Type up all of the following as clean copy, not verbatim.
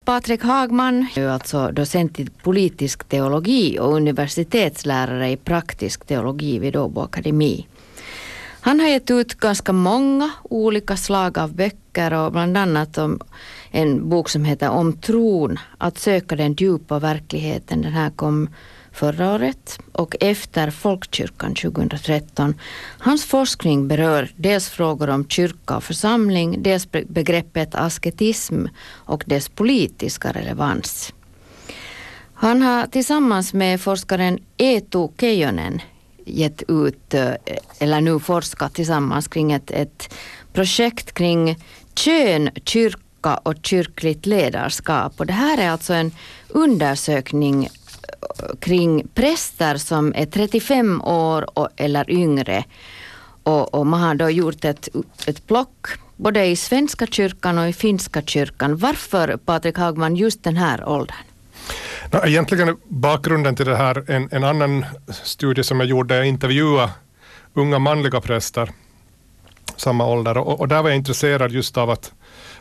Patrik Hagman är alltså docent i politisk teologi och universitetslärare i praktisk teologi vid Åbo Akademi. Han har gett ut ganska många olika slag av böcker och bland annat om en bok som heter Om tron, att söka den djupa verkligheten. Den här kom förra året och efter Folkkyrkan 2013. Hans forskning berör dels frågor om kyrka och församling, dels begreppet asketism och dess politiska relevans. Han har tillsammans med forskaren Eetu Keijonen gett ut, eller nu forskat tillsammans kring ett projekt kring kön, kyrka och kyrkligt ledarskap. Och det här är alltså en undersökning kring präster som är 35 år eller yngre. Och man har då gjort ett plock både i svenska kyrkan och i finska kyrkan. Varför, Patrik Hagman, just den här åldern? Egentligen är bakgrunden till det här en annan studie som jag gjorde. Jag intervjuade unga manliga präster samma ålder. Och där var jag intresserad just av att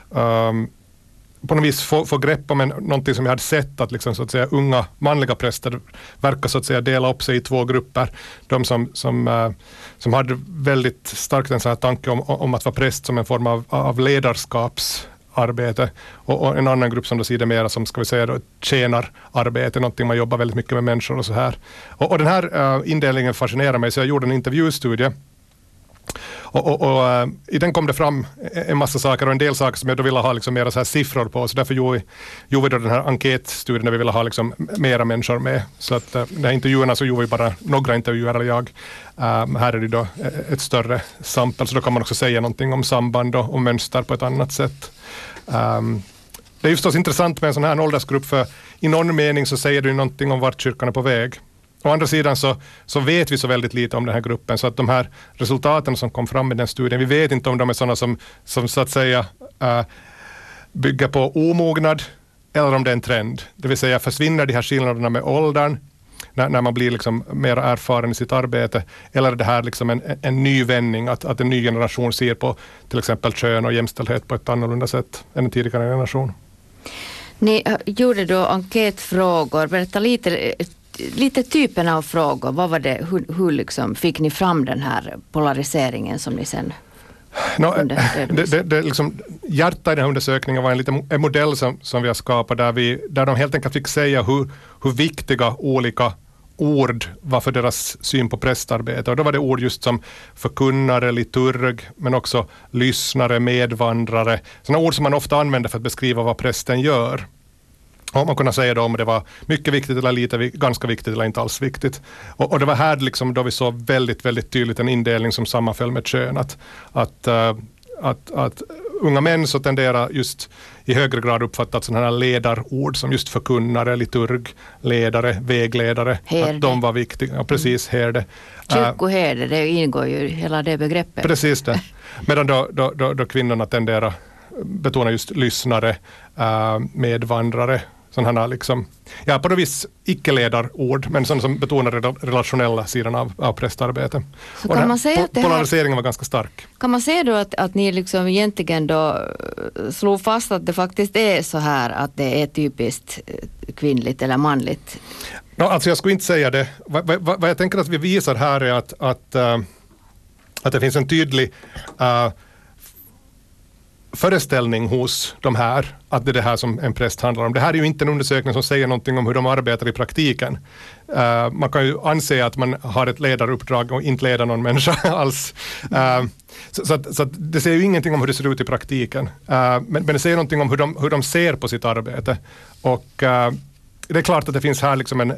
på något vis få grepp om någonting som jag hade sett, att liksom, så att säga, unga manliga präster verkar så att säga dela upp sig i två grupper. De som hade väldigt starkt en sån här tanke om att vara präst som en form av ledarskapsarbete, och en annan grupp som då ser det mer som, ska vi säga då, tjänararbete, någonting man jobbar väldigt mycket med människor och så här. Och den här indelningen fascinerar mig, så jag gjorde en intervjustudie. Och i den kom det fram en massa saker, och en del saker som jag då ville ha liksom mera så här siffror på, så därför gjorde vi då den här enkätstudien där vi ville ha liksom mera människor med. Så att de här intervjuerna så gjorde vi bara några intervjuer, eller jag. Här är det då ett större samtal, så då kan man också säga någonting om samband och mönster på ett annat sätt. Det är ju förstås intressant med en sån här åldersgrupp, för i någon mening så säger du någonting om vart kyrkan är på väg. Å andra sidan så vet vi så väldigt lite om den här gruppen, så att de här resultaten som kom fram i den studien, vi vet inte om de är sådana som så att säga bygger på omognad, eller om det är en trend. Det vill säga, försvinner de här skillnaderna med åldern när man blir liksom mer erfaren i sitt arbete, eller är det här liksom en ny vändning, att en ny generation ser på till exempel kön och jämställdhet på ett annorlunda sätt än en tidigare generation. Ni gjorde då enkätfrågor, berätta lite typen av frågor. Vad var det, hur liksom fick ni fram den här polariseringen som ni sen det liksom, hjärta i den här undersökningen var en modell som vi har skapat där de helt enkelt fick säga hur viktiga olika ord var för deras syn på prästarbete. Och då var det ord just som förkunnare, liturg, men också lyssnare, medvandrare. Sådana ord som man ofta använder för att beskriva vad prästen gör. Och man kunde säga då om det var mycket viktigt eller lite, ganska viktigt eller inte alls viktigt. Och det var här liksom då vi såg väldigt, väldigt tydligt en indelning som sammanföll med kön. Att unga män så tenderar just i högre grad uppfattat sådana här ledarord som just förkunnare, liturg, ledare, vägledare. Herde. Att de var viktiga. Ja, precis, herde. Kyrkoherde, det ingår ju hela det begreppet. Precis det. Medan då kvinnorna tenderar betona just lyssnare, medvandrare, sådana här liksom, ja, på något vis icke-ledarord, men sådana som betonar relationella sidan av prästarbete. Så kan man säga att polariseringen var ganska stark. Kan man säga då att ni liksom egentligen då slog fast att det faktiskt är så här att det är typiskt kvinnligt eller manligt? Alltså jag skulle inte säga det. Vad jag tänker att vi visar här är att det finns en tydlig föreställning hos de här, att det är det här som en präst handlar om. Det här är ju inte en undersökning som säger någonting om hur de arbetar i praktiken. Man kan ju anse att man har ett ledaruppdrag och inte leda någon människa alls. Så det säger ju ingenting om hur det ser ut i praktiken. Men det säger någonting om hur de ser på sitt arbete. Och det är klart att det finns här liksom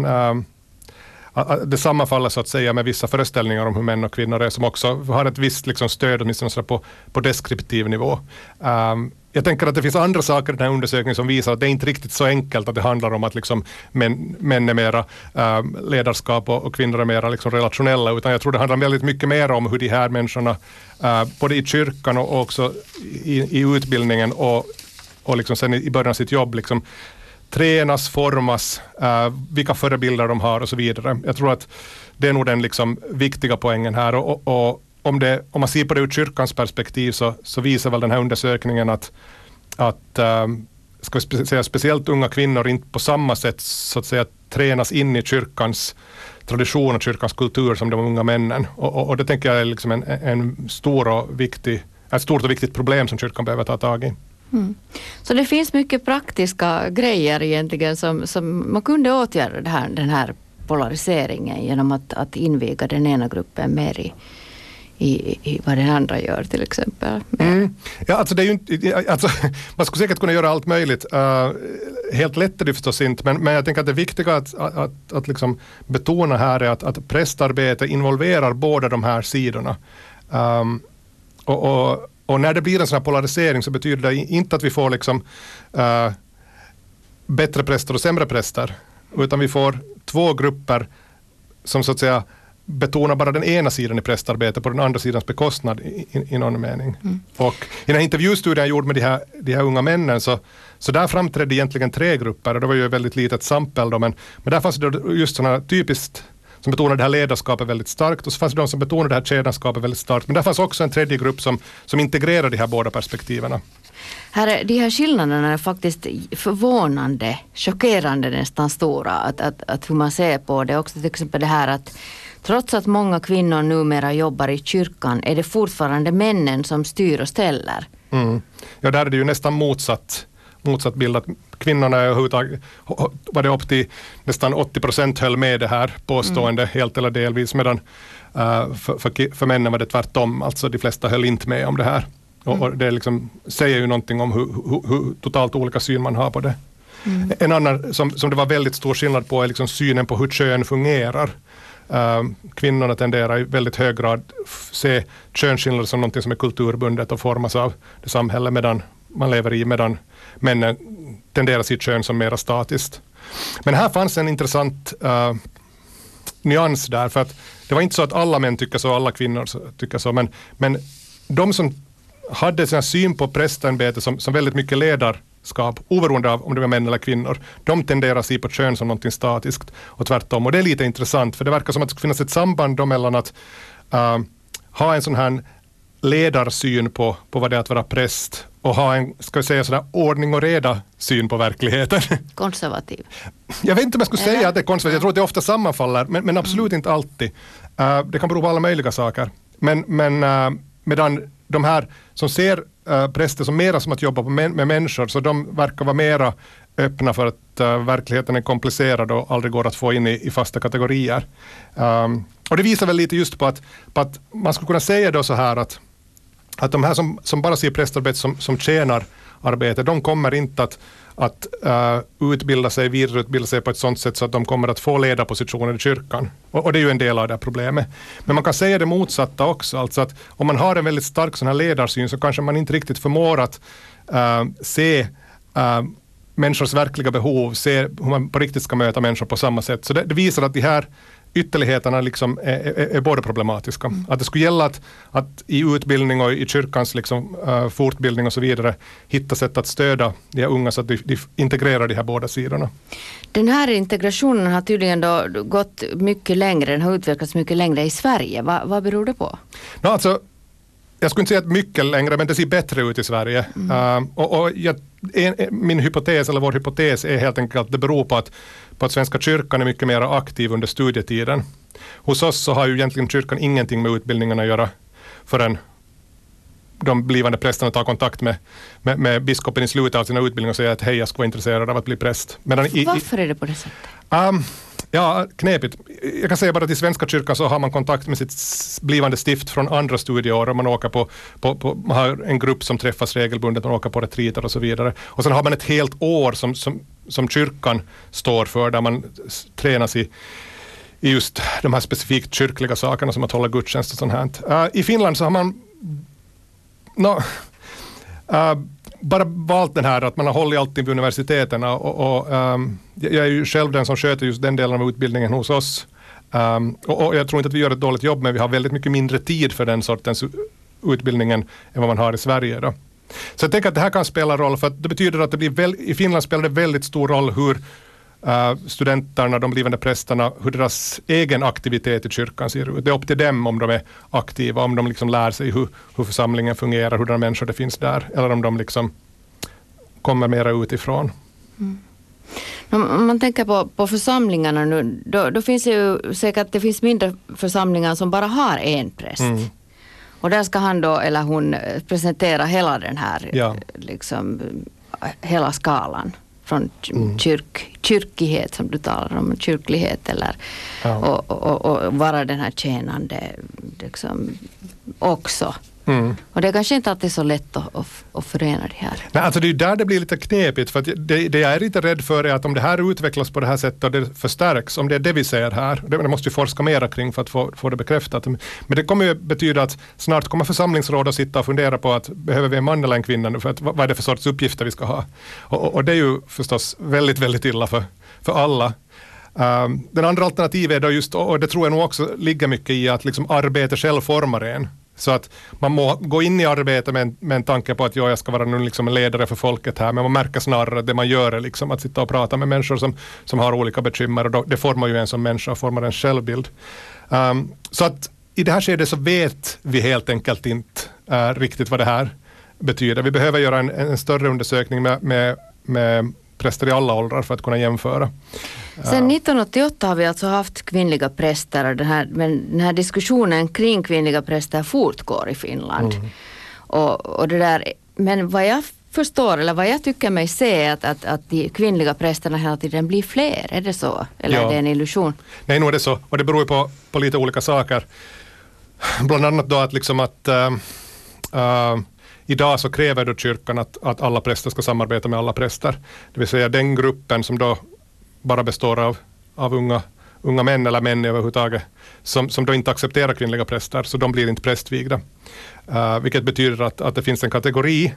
det sammanfaller så att säga med vissa föreställningar om hur män och kvinnor är, som också har ett visst liksom stöd åtminstone på deskriptiv nivå. Jag tänker att det finns andra saker i den här undersökningen som visar att det är inte riktigt så enkelt, att det handlar om att liksom män är mera ledarskap och kvinnor är mera liksom relationella, utan jag tror det handlar väldigt mycket mer om hur de här människorna både i kyrkan och också i utbildningen och liksom sen i början av sitt jobb liksom tränas, formas, vilka förebilder de har och så vidare. Jag tror att det är nog den liksom viktiga poängen här, och om man ser på det ur kyrkans perspektiv så visar väl den här undersökningen att ska vi säga, speciellt unga kvinnor inte på samma sätt så att säga tränas in i kyrkans tradition och kyrkans kultur som de unga männen. Och det tänker jag är liksom ett stort och viktigt problem som kyrkan behöver ta tag i. Mm. Så det finns mycket praktiska grejer egentligen som man kunde åtgärda den här polariseringen genom att inviga den ena gruppen mer i vad den andra gör till exempel. Ja, alltså det är ju inte, alltså, man skulle säkert kunna göra allt möjligt. Helt lätt är det förstås inte, men jag tänker att det viktiga att liksom betona här är att prästarbete involverar båda de här sidorna. Och när det blir en sån här polarisering så betyder det inte att vi får liksom bättre präster och sämre präster, utan vi får två grupper som så att säga betonar bara den ena sidan i prästarbetet på den andra sidans bekostnad i någon mening. Och i den här intervjustudien jag gjorde med de här unga männen så där framträdde egentligen 3 grupper, och det var ju ett väldigt litet sampel då, men där fanns det just sådana typiskt som betonade det här ledarskapet väldigt starkt, och så fanns det de som betonade det här tjänarskapet väldigt starkt, men där fanns också en tredje grupp som integrerar de här båda perspektiven. De här skillnaderna är faktiskt förvånande, chockerande nästan stora, att hur man ser på det också, till exempel det här att trots att många kvinnor numera jobbar i kyrkan är det fortfarande männen som styr och ställer. Ja, där är det ju nästan motsatt bild, att kvinnorna var det upp till nästan 80% höll med det här påstående helt eller delvis, medan för männen var det tvärtom, alltså de flesta höll inte med om det här. Och det liksom säger ju någonting om hur totalt olika syn man har på det. En annan som det var väldigt stor skillnad på är liksom synen på hur kön fungerar. Kvinnorna tenderar i väldigt hög grad se könsskillnader som något som är kulturbundet och formas av det samhälle medan man lever i, medan männen tenderar sitt kön som mera statiskt. Men här fanns en intressant nyans där, för att det var inte så att alla män tycker så, alla kvinnor tycker så, men de som hade sin syn på prästämbete som väldigt mycket ledarskap, oberoende av om det var män eller kvinnor, de tenderar att se på kön som något statiskt och tvärtom. Och det är lite intressant, för det verkar som att det finns ett samband mellan att ha en sån här ledarsyn på vad det är att vara präst och ha en, ska vi säga sådär, ordning och reda syn på verkligheten. Konservativ. Jag vet inte om jag skulle säga att det är konservativ. Jag tror att det ofta sammanfaller, men absolut inte alltid. Det kan bero på alla möjliga saker. Men medan de här som ser präster som mera som att jobba med människor, så de verkar vara mera öppna för att verkligheten är komplicerad och aldrig går att få in i fasta kategorier. Och det visar väl lite just på att man skulle kunna säga då så här att de här som bara ser prästarbete som tjänar arbete, de kommer inte att vidareutbilda sig på ett sådant sätt så att de kommer att få ledarpositioner i kyrkan. Och det är ju en del av det här problemet. Men man kan säga det motsatta också, alltså att om man har en väldigt stark sån här ledarsyn så kanske man inte riktigt förmår att se människors verkliga behov, se hur man på riktigt ska möta människor på samma sätt. Så det visar att de här ytterligheterna liksom är båda problematiska. Att det skulle gälla att i utbildning och i kyrkans liksom, fortbildning och så vidare hitta sätt att stödja de unga så att de integrerar de här båda sidorna. Den här integrationen har tydligen då gått mycket längre, den har utvecklats mycket längre i Sverige. Vad beror det på? Alltså, jag skulle inte säga att mycket längre, men det ser bättre ut i Sverige. Min hypotes, eller vår hypotes, är helt enkelt att det beror på att Svenska kyrkan är mycket mer aktiv under studietiden. Hos oss så har ju egentligen kyrkan ingenting med utbildningen att göra förrän de blivande prästerna tar kontakt med biskopen i slutet av sina utbildningar och säger att hej, jag ska vara intresserad av att bli präst. Varför är det på det sättet? Ja, knepigt. Jag kan säga bara att i Svenska kyrkan så har man kontakt med sitt blivande stift från andra studieår, och man åker man har en grupp som träffas regelbundet, man åker på retreater och så vidare. Och sen har man ett helt år som kyrkan står för, där man tränas i just de här specifikt kyrkliga sakerna som att hålla gudstjänst och sånt här. I Finland så har man bara valt den här att man har hållit alltid vid universiteten, och jag är ju själv den som sköter just den delen av utbildningen hos oss, och jag tror inte att vi gör ett dåligt jobb, men vi har väldigt mycket mindre tid för den sortens utbildningen än vad man har i Sverige då. Så jag tänker att det här kan spela roll, för att det betyder att det blir i Finland spelar det väldigt stor roll hur studenterna, de blivande prästerna, hur deras egen aktivitet i kyrkan ser ut. Det är upp till dem om de är aktiva, om de liksom lär sig hur församlingen fungerar, hur de människor det finns där, eller om de liksom kommer mera utifrån. Om man tänker på församlingarna nu, då finns det ju säkert, det finns mindre församlingar som bara har en präst. Och där ska han då, eller hon, presentera hela den här, liksom, hela skalan. Från kyrkighet som du talar om, kyrklighet eller och vara den här tjänande liksom, också. Och det är kanske inte alltid så lätt att förena det här. Nej, alltså det är ju där det blir lite knepigt, för att det jag är lite rädd för är att om det här utvecklas på det här sättet och det förstärks, om det är det vi ser här, det måste vi forska mera kring för att få det bekräftat. Men det kommer ju betyda att snart kommer församlingsråd att sitta och fundera på att behöver vi en man eller en kvinna nu, för att vad är det för sorts uppgifter vi ska ha? Och det är ju förstås väldigt, väldigt illa för alla. Den andra alternativet är då just, och det tror jag nog också ligger mycket i, att liksom arbete själv formar en. Så att man må gå in i arbete med en tanke på att jag ska vara nu liksom en ledare för folket här, men man märker snarare att det man gör är liksom att sitta och prata med människor som har olika bekymmer, och då, det formar ju en som människa och formar en självbild. Så att i det här skedet så vet vi helt enkelt inte riktigt vad det här betyder. Vi behöver göra en större undersökning med präster i alla åldrar för att kunna jämföra. Sen 1988 har vi alltså haft kvinnliga präster, men den här diskussionen kring kvinnliga präster fortgår i Finland. Och det där, men vad jag förstår, eller vad jag tycker mig se, är att de kvinnliga prästerna hela tiden blir fler. Är det så? Eller är det en illusion? Nej, nog är det så. Och det beror ju på lite olika saker. Bland annat då att liksom att idag så kräver då kyrkan att alla präster ska samarbeta med alla präster. Det vill säga den gruppen som då bara består av unga män eller män överhuvudtaget som då inte accepterar kvinnliga präster, så de blir inte prästvigda. Vilket betyder att det finns en kategori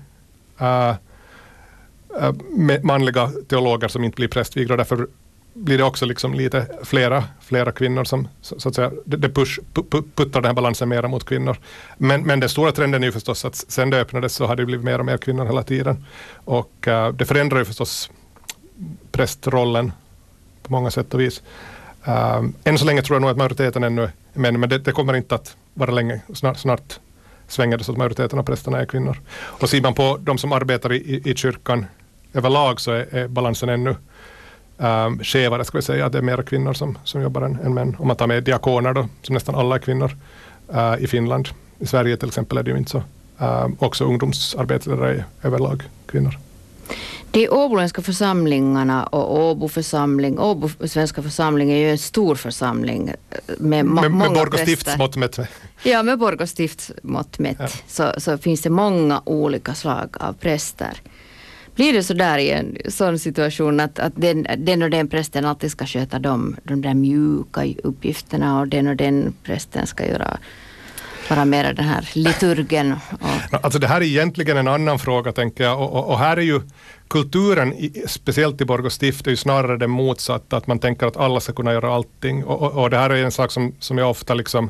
med manliga teologer som inte blir prästvigda, och därför blir det också liksom lite flera kvinnor som så att säga, det puttar den här balansen mera mot kvinnor. Men den stora trenden är ju förstås att sen det öppnades så har det blivit mer och mer kvinnor hela tiden. Och det förändrar ju förstås prästrollen på många sätt och vis. Än så länge tror jag nog att majoriteten ännu är män, men det kommer inte att vara länge. Snart svänger det så att majoriteten av prästerna är kvinnor. Och ser man på de som arbetar i kyrkan överlag, så är balansen ännu skevare, ska vi säga. Det är mer kvinnor som jobbar än män. Om man tar med diakoner då, som nästan alla är kvinnor i Finland. I Sverige till exempel är det ju inte så. Också ungdomsarbetare är överlag kvinnor. De åboländska församlingarna och Åbo församling, Åbo svenska församling är ju en stor församling med många Borg och stiftsmått mätt. Ja, med Borg och stiftsmått mätt. Så finns det många olika slag av präster. Blir det så där i en sån situation att den och den prästen alltid ska sköta de där mjuka uppgifterna, och den prästen ska vara mer den här liturgen? Alltså det här är egentligen en annan fråga, tänker jag. Och här är ju kulturen, speciellt i Borg och stift, är ju snarare det motsatta, att man tänker att alla ska kunna göra allting. Och det här är en sak som jag ofta liksom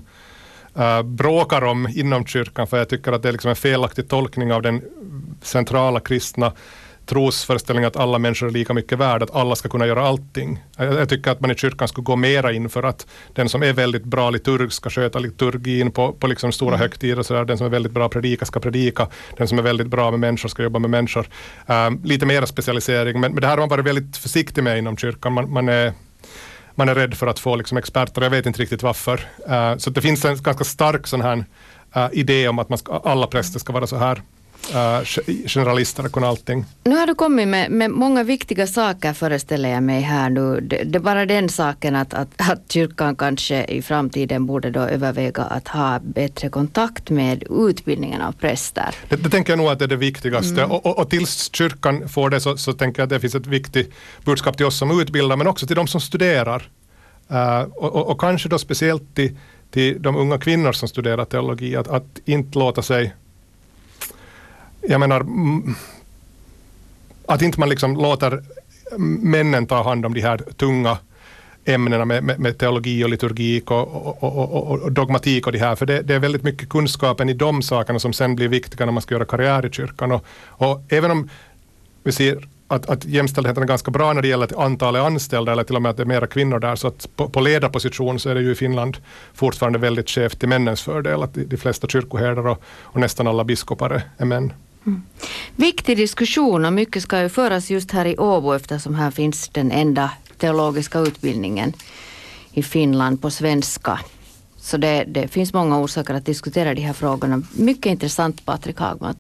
bråkar om inom kyrkan, för jag tycker att det är liksom en felaktig tolkning av den centrala kristna trosföreställningen att alla människor är lika mycket värda, att alla ska kunna göra allting. Jag tycker att man i kyrkan skulle gå mera in för att den som är väldigt bra liturg ska sköta liturgin på liksom stora högtider och så där. Den som är väldigt bra predika ska predika. Den som är väldigt bra med människor ska jobba med människor. Lite mera specialisering, men det här har man varit väldigt försiktig med inom kyrkan. Man är rädd för att få liksom experter. Jag vet inte riktigt varför. Så det finns en ganska stark sån här idé om att alla präster ska vara så här generalister och allting. Nu har du kommit med många viktiga saker, föreställer jag mig här nu. Det är bara den saken att kyrkan kanske i framtiden borde då överväga att ha bättre kontakt med utbildningen av präster. Det tänker jag nog att det är det viktigaste. Och tills kyrkan får det så tänker jag att det finns ett viktigt budskap till oss som utbildar, men också till de som studerar. Och kanske då speciellt till de unga kvinnor som studerar teologi, att inte låta sig, jag menar, att inte man liksom låter männen ta hand om de här tunga ämnena med teologi och liturgik och dogmatik och det här. För det är väldigt mycket kunskapen i de sakerna som sen blir viktiga när man ska göra karriär i kyrkan. Och även om vi ser att jämställdheten är ganska bra när det gäller antalet anställda, eller till och med att det är mera kvinnor där, så att på ledarposition så är det ju i Finland fortfarande väldigt skevt till männens fördel, att de flesta kyrkoherdar och nästan alla biskopar är män. Viktig diskussion och mycket ska ju föras just här i Åbo eftersom här finns den enda teologiska utbildningen i Finland på svenska. Så det finns många orsaker att diskutera de här frågorna. Mycket intressant, Patrik Hagman.